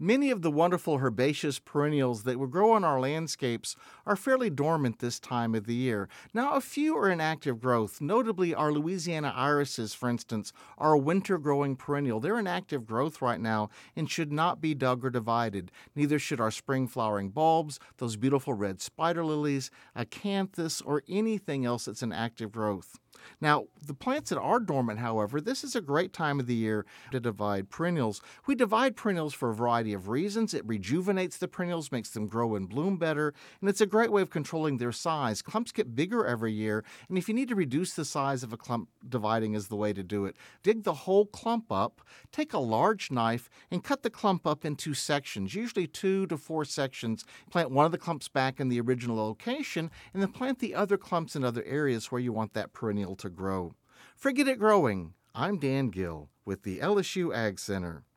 Many of the wonderful herbaceous perennials that would grow on our landscapes are fairly dormant this time of the year. Now, a few are in active growth. Notably, our Louisiana irises, for instance, are a winter-growing perennial. They're in active growth right now and should not be dug or divided. Neither should our spring-flowering bulbs, those beautiful red spider lilies, acanthus, or anything else that's in active growth. Now, the plants that are dormant, however, this is a great time of the year to divide perennials. We divide perennials for a variety of reasons. It rejuvenates the perennials, makes them grow and bloom better, and it's a great way of controlling their size. Clumps get bigger every year, and if you need to reduce the size of a clump, dividing is the way to do it. Dig the whole clump up, take a large knife, and cut the clump up into sections, usually 2 to 4 sections. Plant one of the clumps back in the original location, and then plant the other clumps in other areas where you want that perennial to grow. Forget it growing. I'm Dan Gill with the LSU Ag Center.